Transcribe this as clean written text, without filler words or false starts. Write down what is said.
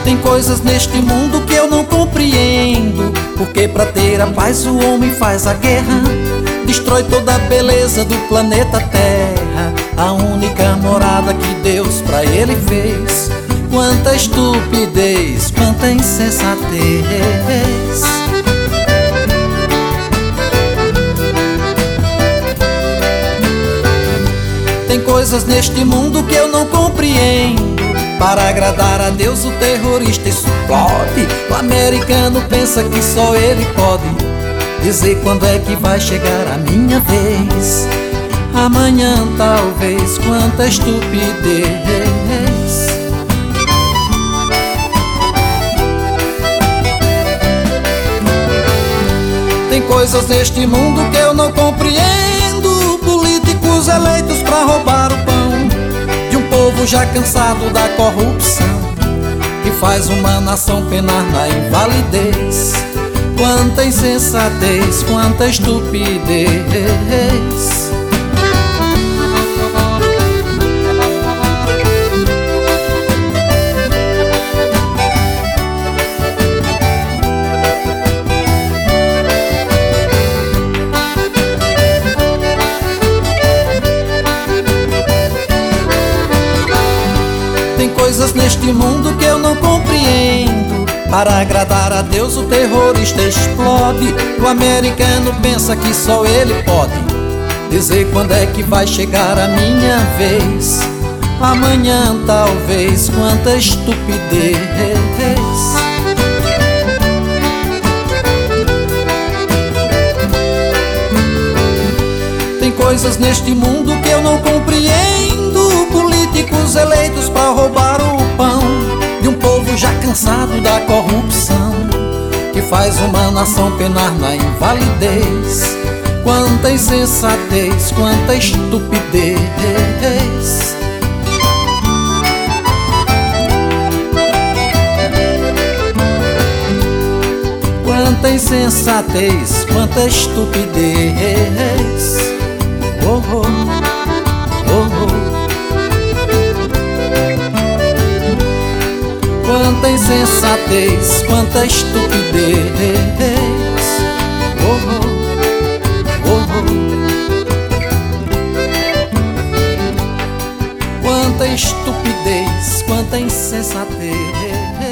Tem coisas neste mundo que eu não compreendo, porque pra ter a paz o homem faz a guerra, destrói toda a beleza do planeta Terra, a única morada que Deus pra ele fez. Quanta estupidez, quanta insensatez. Tem coisas neste mundo que eu não compreendo, para agradar a Deus o terrorista explode. O americano pensa que só ele pode dizer quando é que vai chegar a minha vez. Amanhã talvez, quanta estupidez. Tem coisas neste mundo que eu não compreendo, políticos eleitos pra roubar o pão de um povo já cansado da corrupção, que faz uma nação penar na invalidez. Quanta insensatez, quanta estupidez. Tem coisas neste mundo que eu não compreendo, para agradar a Deus o terrorista explode. O americano pensa que só ele pode dizer quando é que vai chegar a minha vez. Amanhã talvez, quanta estupidez. Tem coisas neste mundo que eu não compreendo, políticos eleitos pra roubar o pão de um povo já cansado da corrupção, que faz uma nação penar na invalidez. Quanta insensatez, quanta estupidez. Quanta insensatez, quanta estupidez. Oh, oh, oh, oh. Quanta insensatez, quanta estupidez. Oh, oh, oh, oh. Quanta estupidez, quanta insensatez.